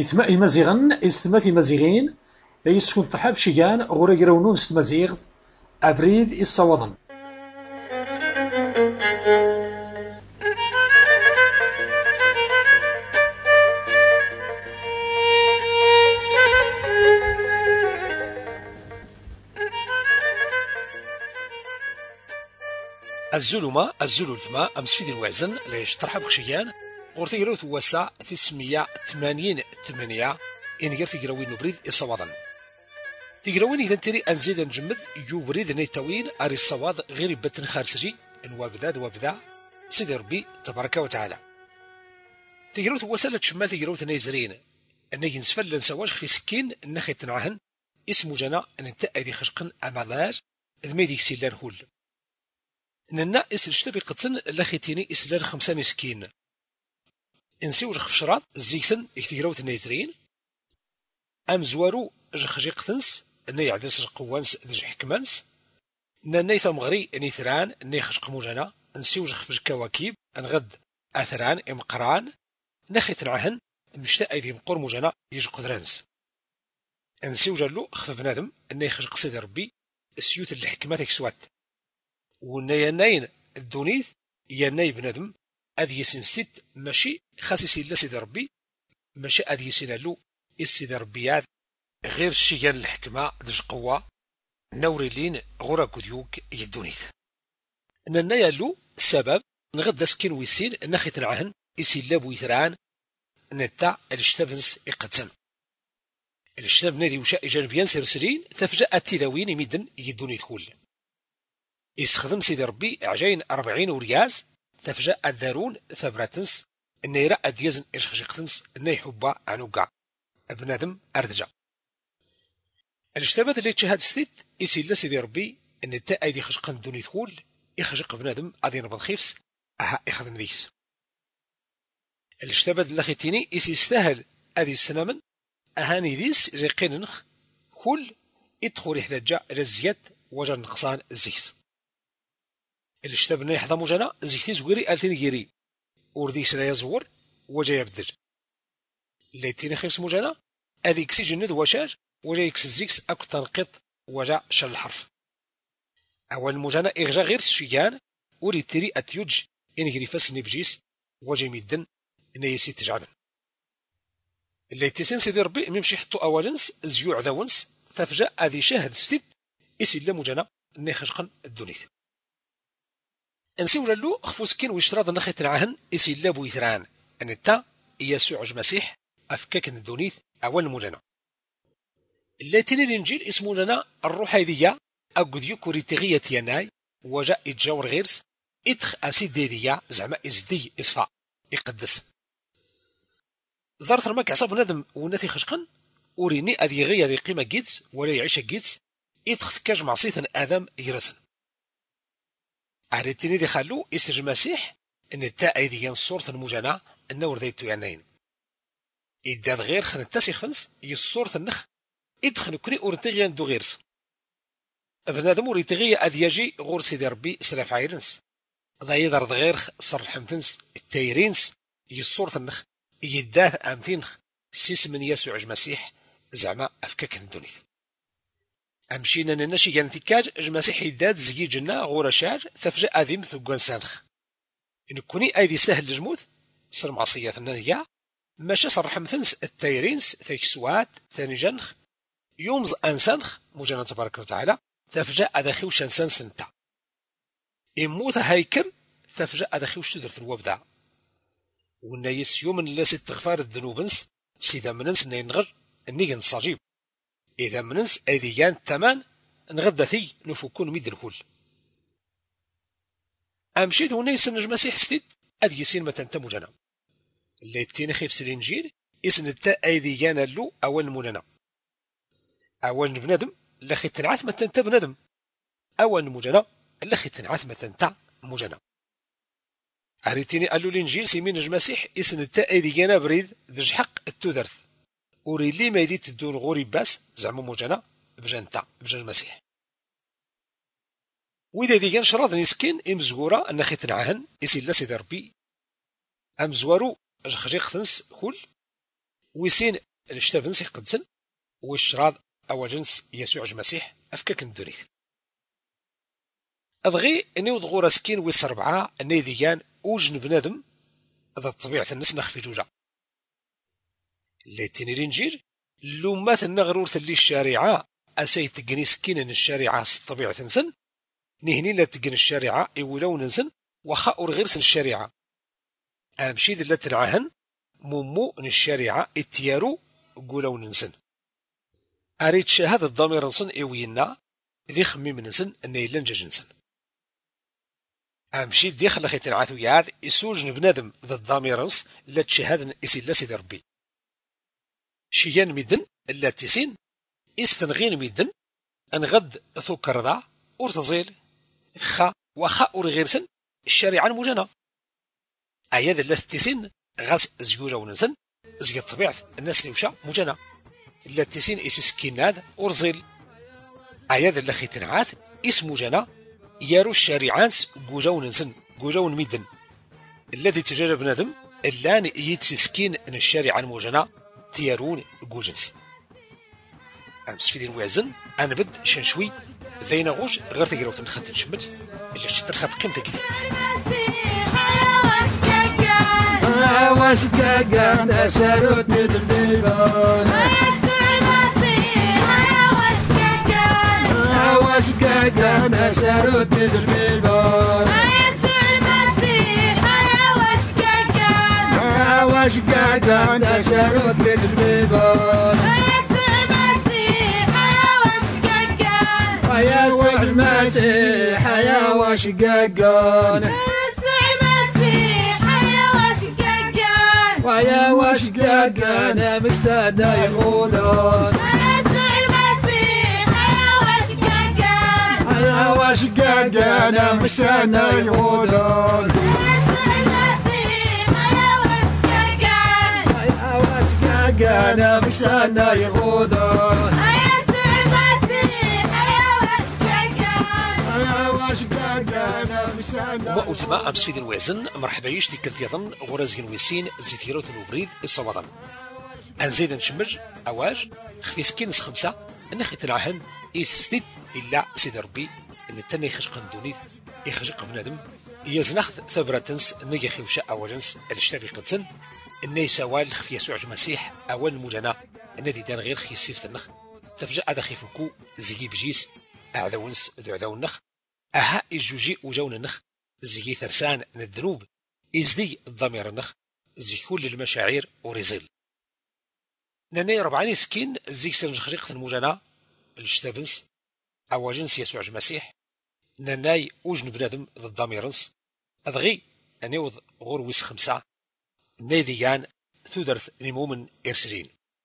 إثماء مزيغن استمات مزيغين لا يسكن ترحاب شيان غورا يرونون استمازيغ أبريد الصوضن. الزلمة الزلمة أمس في الوزن لا يشترح بخشيان غورتيرو توسع 988 إن غير تجراوين نبريد الصوادن تجراوين إذا تري أنزيد نجمد يبريد نيتاوين أري الصواد غير بتن خارسجي إن وابدا سيدي ربي تبارك وتعالى تجراو توسع لتشمال تجراو نيزرين أن ينسفل لنسواج في سكين نخي تنعهن اسمو جنا أن انت أيدي خشقن أمادار ذميديك سيلان هول ننا إسلشتبي قدسن لخيتيني إسلان 5 مسكين إنسيو جخ فشراط الزيكسن إكتيراوت النيزرين أم زوارو جخ جيقتنس إني يعدس قوانس دج حكمانس ننا ثمغري نيثران إني خشق موجانا إنسيو جخ فج كواكيب أنغد أثران إمقران نخيت نعهن مشتاق أيدي مقور موجانا يجق قدرانس إنسيو جالو خف بنادم إني خشق سيدي ربي السيوت اللي حكماتك سوات ونيانين الدونيث ياني بنادم أذي سنستيت ماشي خاسسي لا سيدي ربي ماشي أذي سينالو السيدي ربيات غير الشيان الحكمة دج قوة نوري لين غورا كوديوك يدونيث ننا يالو السبب نغدا سكين ويسين نخي تنعهن يسيلاب ويثران نتا الاشتبنس يقتسن الاشتاب نادي وشاء جانبيان سرسلين تفجأ التداوين يمدن يدونيث كل يستخدم سيدي ربي عجين 40 ورياز تفجأ الدارون ثبراتنس النيرة أديزن إشخشقتنس الني حبا عنوقع بنادم أردجا الاشتبات اللي تشهد ستيت يسيلا سيدي ربي ان التا ايدي خشقان دوني ثقول يخشق بنادم أدي نبض خيفس أها يخدم ديس الاشتبات اللي خيتيني يستاهل أدي السنامن أهاني ديس ريقين نخ كل يدخل يحدجا رزيات وجا نقصان الزيس الاشتبنا يحظى مجانا زيكتي زويري ألتين جيري ورديس لا يزور وجا يبدل ليتيني خيبس مجانا أذي كسي جند وشاج وجا يكس الزيكس أكو تنقط وجا شل الحرف أول مجانا إغجا غير الشيان وري تيري أتيوج إن غريفاس نبجيس وجا يمدن إن يسي تجعبن ليتيسين سيدي ربي ميمشي حطو أولنس زيو عذاونس تفجأ أذي شاهد ستيد إسي لا مجانا إني خشقن الدونيث انسيو لالو خفوسكين ويشتراض نخي تنعهن إسي لابو يثران أن التا يسوع المسيح أفكاك الدونيث أول مجانا اللاتيني الإنجيل اسمو لنا الروحيدية أقود يكوري تغية يناي وجاء يتجاور غيرس إتخ أسيد ديدية زعما إزدي إصفاء يقدس ظهرت رماك عصاب ندم ونثي خشقن وريني أذي غية ذي قيمة جيتس ولا يعيش جيتس إتخ تكاج معصيثا آدم يرسن أهريتيني دي خلو إسج المسيح إن التا أيدي ينصورة المجانا النور ذيتو يعنين إداد غير خن التاسيخ فنس يصورة النخ إدخن كري أورتغيان دو غيرس بنادم أورتغي أذياجي غور سيدي ربي سلاف عيرنس ذا يدرد غير صر الحمتنس التايرينس يصورة النخ يداه أمثينخ سيس من يسوع المسيح زعما أفكاك الدنيا أمشينا ننشي ينتكاج المسيح يداد زي جنا غورا شاج تفجأ أذيم ثقوان سانخ إن كوني أيدي سهل لجموت صر معصية النية ماشا صر حمثنس التايرينس ثيكسوات ثاني جنخ يومز أنسانخ مجانا تبارك وتعالى تفجأ أدخيوش أنسان سنتا إموت هايكر تفجأ أدخيوش تدر في الوبدع والنايس يوم لا ستغفار الذنوبنس سيدا مننس نينغر النيجن الصجيب إذا مننس أيديان تمان نغدا ثي نفكون ميد الكل أمشيت ونيس المسيح ستيد أدي يسين متى مجانا اللي تينخي في الإنجيل اسن التا أيديان اللو أول مولنا أول بنادم لخي تنعث متى بنادم أول مجانا لخي تنعث متى مجانا أريتيني قالوا الإنجيل سيمين المسيح اسن التا أيديان بريد دج حق التودرث وري لي ما يدي تدور غوري باس زعما مجانا بجانتا بجان المسيح وإذا ديجان شراض نسكين إمزغورا أن خيت نعهن إسي لا سيدي ربي أمزوارو خجيق ثنس كل ويسين الاشتابنس يقدسن والشراض أو جنس يسوع المسيح أفكاك الدنيث أبغي أني وضغو راسكين ويس 4 النيديان وجن بنادم هذا الطبيعة الناس نخفي جوجا اللي تيني الإنجيل لومات النغرور ثلي الشارعة أسي تقني سكين الشارعة الطبيعة تنسن نهني لا تقن الشارعة إولو ننسن وخا أرغرسن الشارعة أمشي ذي لا تلعهن مومو الشارعة اتيارو قولو ننسن أريد شهادة الضمير نسن إيوينا ذي خميم ننسن النيلان جاجنسن أمشي دي خلقي تنعاثو يعاد إسوجن بنادم ذا الضمير نس لا تشهادن إسي لا سيدي ربي شيان ميدن لا تسين استنغين ميدن انغد ثوكر ذا ورتزيل خا وخا أرغرسن الشارعة المجنة أياد لا تسين غاس زيوجا وننسن زي الطبيعة الناس اللي وشا مجنة لا تسين إسي سكيناد ورزيل أياد لا خيتنعاث اسم جنا يارو الشارعانس قوجاون نسن قوجاون ميدن الذي تجرب بنادم اللان يتسي سكين ان الشارع الموجنا تيارون قوجنس أمس في دين وعزن أنا بد شنشوي ذينا غوج غير تقرأ وتنخد نشمل اللي تنخد قيمتك كذا واش كاكا تسارت ندبيبون واش كاكا تسارت ندبيبون واش كاكا تسارت ندبيبون يا سوع المسيح يا واش كاكا ويا واش كاكا مكسانا يغولون يسوع المسيح يا واش كاكا يا واش كاكا مكسانا يغولون يسوع المسيح يا واش كاكا يا واش كاكا مكسانا يغولون يسوع المسيح يا واش كاكا يا واش كاكا مكسانا وأتما أمس في دين وعزن مرحبا يشتي كنت يظن غرازين ويسين زيتيرو تنوبريد الصوادن أنزيد نشمج أواج خفي سكينس 5 نخي تلعهن إيس إلا سيدي ربي إن التاني يخشق ندونيث يخشق بنادم يزنخ ثبرتنس نجي خيوشا أوجنس الاشتبي قدسن إني سوال خفي يسوع المسيح أول مجانا الذي دان غير خي السيف النخ تفجأ هذا خيفكو زيجي بجيس أعذونس ذو النخ أها الجوجي وجون النخ زي ثرسان من الذنوب إزدي الضمير النخ زي كل المشاعر ورزيل ناني ربعاني سكين زي سرنج خريقة المجانا الاشتابنس أو جنس يسوع المسيح ناناي وجن بنادم ضد الضميرنس أضغي أنيوض غور ويس 5 نايديان ثودرث نمومن إرسلين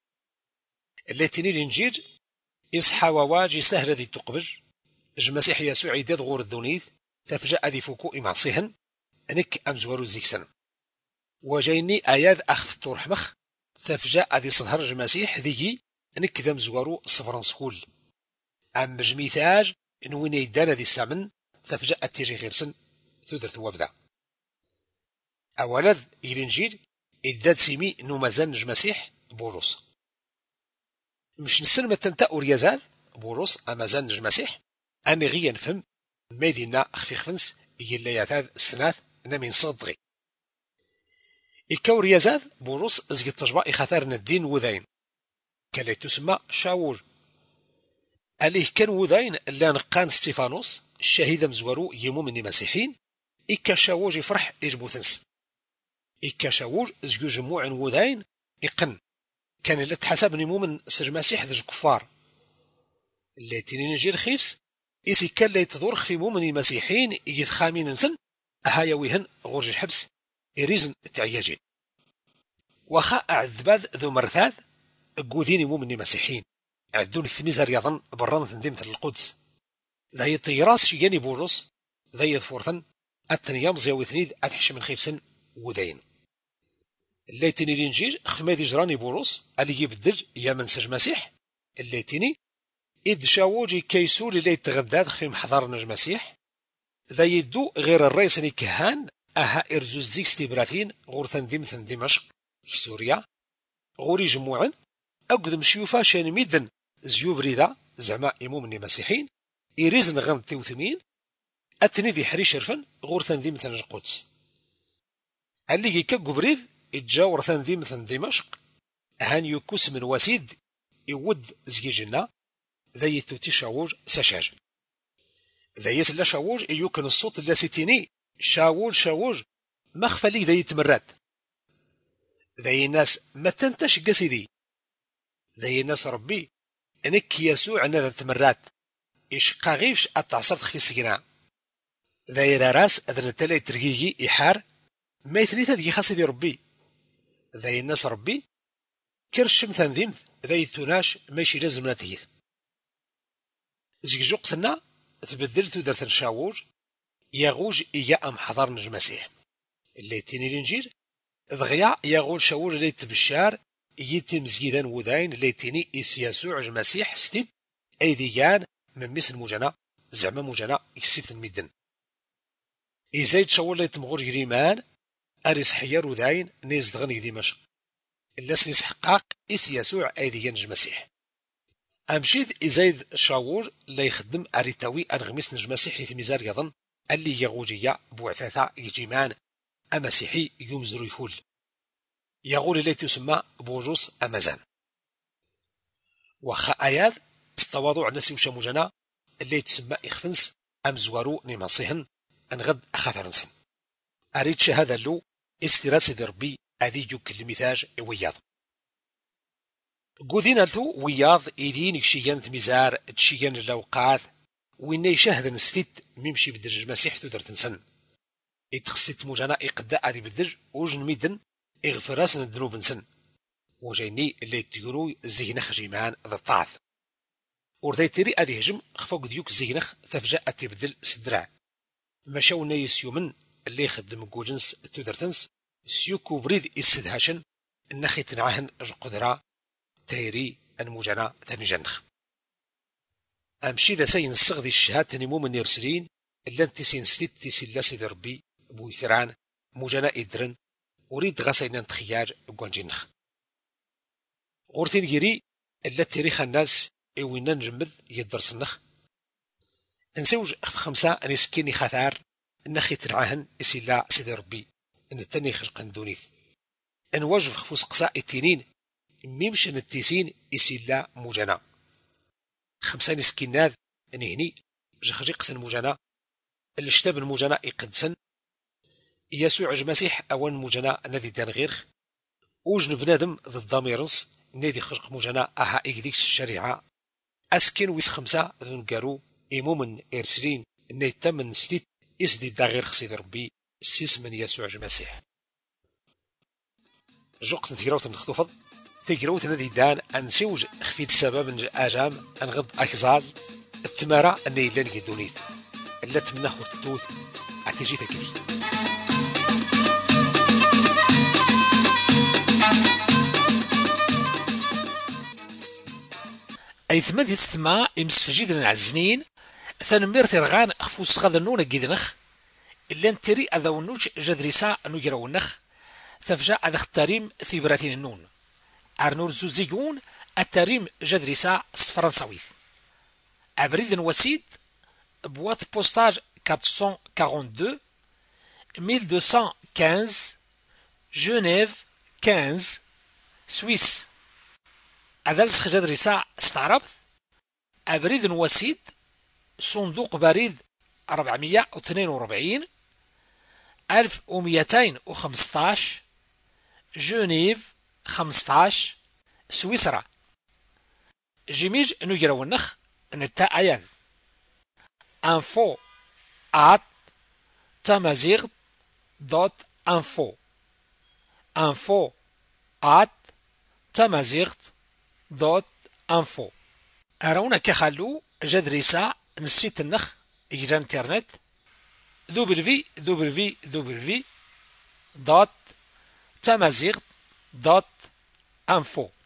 اللاتيني الإنجيل يصحى وواج يستهل ذي تقبج المسيح يسوع يداد غور الدونيث تفجأ ذي فوكو إمعصيهن أنك أمزورو زيكسن وجايني آيات أخف طورحمخ تفجأ ذي صدهر المسيح ذي أنك ذا مزورو صفرن سكول أم بجميثاج إنوين يدانا ذي السامن تفجأ تيجي غيرسن ثودر ثوابدا أولاد الإنجيل إداد سيمي إنو مازال المسيح بولس مش نسن ما تنتا أوريازال بولس أمازال المسيح أنا غيا نفهم ميدينا خفيخفنس يلاياتاد السنات نمين صدغي إكاو ريازاد بولس زي التجبع إخاثارنا الدين وذين كالي تسمى شاول أليه كان وذين اللي نقان ستيفانوس الشهيد مزورو يمو مني مسيحين إكا شاوج يفرح يجبو ثنس إكا شاوج زيو جموع وذين إقن كان اللي تحسب نمو من سج مسيح ذج كفار اللي تنين جير خيفس إسي كان لا يتدور في مؤمن مسيحين يتخامين نسن أهايا ويهن غورج الحبس إريزن التعياجين وخا أعذباذ ذو مرثاذ قوذين مؤمن مسيحين عدون ثميزة رياضا بران ثندمة القدس ذا يطيراس شياني بولس ذا يذفورثن التنيام زيو ثنيد أتحش من خيفسن وذين الليتني الإنجيل خفمادي جراني بولس اللي يبدل يا من سج مسيح الليتني إد شاوجي كيسول اللي يتغداد في محضر المسيح ذا يدو غير الرئيس كهان أها إرزوز زيك ستيبراتين غور ثندم دمشق سوريا غوري جموعا أقدم شيوفا شان ميدن زيو بريدة زعما إمومني مسيحين إيريزن غن تيوثمين أتني ذي حري شرفن غورثان ذي مثلا القدس اللي يكا قبريد إتجاور ثان ذي مثلا دمشق هان يكوس من وسيد يود زيجنا ذي توتي شاوج سشاج ذي يسلا شاوج يوكن الصوت اللي ستيني شاوج مخفلي ذي تمرات ذي الناس ما تنتش قسيدي ذي الناس ربي انك يسوع ذا تمرات إش قاغيفش أتعصرت في السجناء ذي راس أذن التالي ترقيقي إحار ما يثليث ذي خاصدي ربي ذي الناس ربي كرشم ثنذيم ذي توناش ماشي لازم نتيه زيجوق ثنا تبدلت درث شاوج يغوج إيا أم حضر نجمسيه اللي تيني الانجيل ضغيا يغول شاوج اللي تبشار يتم زيدان وذاين اللي تيني يسوع المسيح ستيد أيديان من مثل مجانا زعما مجانا يكسيف الميدن إزايد شاول اللي تمغور جريمان أريس حيار وذاين نيز دغني دمشق الناس نسحقاق يسوع أيديان المسيح أمشيد إزايد شاور لا يخدم أريتاوي أنغميس نجمسيح يثميزار يظن اللي يغوجيا بوعثاثا يجيمان أمسيحي يمزرو يفول يغول اللي تسمى بوجوس أمازان وخا آيات التواضع نسي وشاموجانا اللي تسمى إخفنس أمزوارو نماصيهن أنغد أخاثرنسن أريد شهادة له استراسي دربي أذي يوك المثاج وياض قودين ألثو وياض إيدين يكشيان تميزار تشيان الأوقات وإن يشاهد نستيت ميمشي بدرج مسيح تدر تنسن إتخصيت مجانا إقداء أذي بدرج وجن ميدن إغفراسن الذنوب نسن وجيني اللي تيونو زينخ جيمان ذا الطاعث ورداي تيري أذي هجم خفوق ديوك زينخ تفجأ تبدل سدرع مشاو نايس يومن اللي يخدم جوجنس تودرتنس سيوكو بريد السدهاشن النخي تنعهن القدرة تيري المجانا تنجنخ أمشي ذا سين الصغذي الشهاد تنمو من يرسلين إلا انتسين ستيت تسلا سيد ربي بويثران مجانا إدرن وريد غاسينا تخياج بوانجنخ غورتين جيري إلا تاريخ الناس إوينا نجمد يدرسنخ نسوج في 5 نسكيني خثار نخي تنعهن إسلا سيد ربي إن التاني خلقن دونيث نواجه خفوس قصاء التنين ميمشن التيسين إسلا مجانا 5 نسكيناذ نهني جخجيقة المجانا الاشتاب المجانا إقدسن يسوع المسيح أوان مجانا نذي دان غيرخ وجن بنادم ضد ضميرنس نادي خلق مجانا أها إقديكس الشريعة أسكن ويس 5 ذن قارو إمومن إرسلين نيتمن ستيت إسدي دا غير خسيد ربي السيس من يسوع المسيح جوقت تيراوت نخطوفض تيراوت نذي دان أنسيوج خفيت السبب من الآجام أنغض أكزاز التمارة أني لن يدونيث إلا تمنخ وتتوت أتجي تكذي أي ثمد يستمع إمسفجيد العزنين ثنمير ترغان خفوس غذنون جيدنخ إلا نتري أذونوش جدريسا نجرونخ ثفجاء أذا اختاريم في براتين النون أرنور زوزيون التاريم جدريسا فرنساويث أبريد وسيد بوات بوستاج 442 1215 جنيف 15 سويس أذلس جدريسا استعربت أبريد وسيد صندوق بريد 442 1215 جنيف 15 سويسرا جيميج نجرونخ نتا أيان info at tamazigh.info info at tamazigh.info أرونا كخلو جدريسا نسيت النخ إجرى انترنت www.tamazigh.info